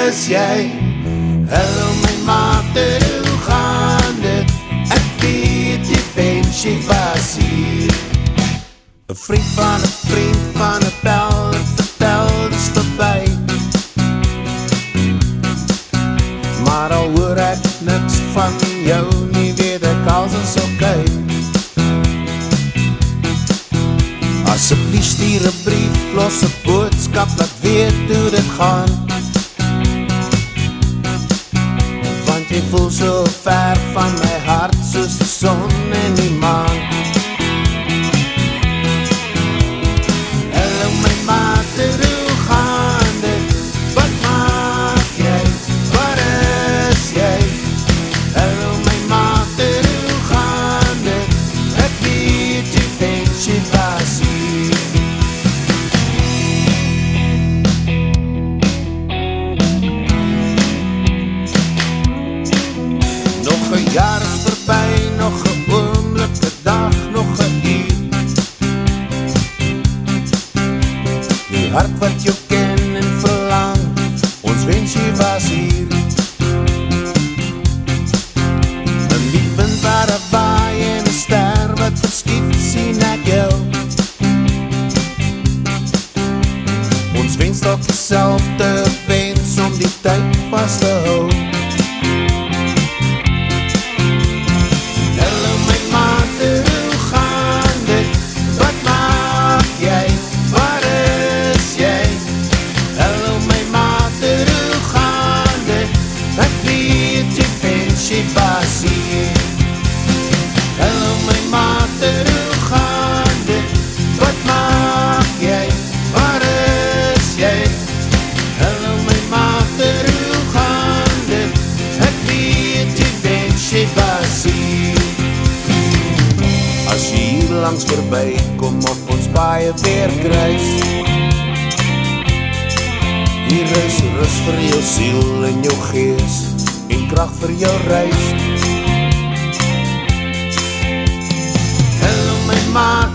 is jy? Hallo my mater, hoe gaan dit? Ek weet jy wens jy was hier. Een vriend van een pel, het vertel is verby. Maar al hoor ek niks van jou nie, weet ek als is oké. Asseblief stuur een brief, los een boodskap, laat weet hoe dit gaan. Want jy voel so ver van my hart, soos die son en die maan. Hallo my mater, hoe gaan dit? Wat maak jy? Waar is jy? Hallo my mater, hoe gaan dit? Ek weet jy wens jy was hier. Nog een jaar is voorbij, nog een oomblik, een dag, nog een uur. Die hart wat jou ken en verlang, ons wens jy was hier. Een liefend waar een waai en een ster wat verskiet, sien ek jou. Ons wens toch dezelfde wens om die tyd vast te hou. Hallo my mater, hoe gaan dit? Wat maak jy? Waar is jy? Hallo my mater, hoe gaan dit? Ek weet jy wens jy was hier. Hallo my mater, hoe gaan dit? Wat maak jy? Waar is jy? Hallo my mater, hoe gaan dit? Ek weet jy wens jy was hier. As jy hier langs voorbij kom op ons paie weer kruis, hier is rus vir jou siel en jou gees en kracht vir jou reis. Hallo my maat,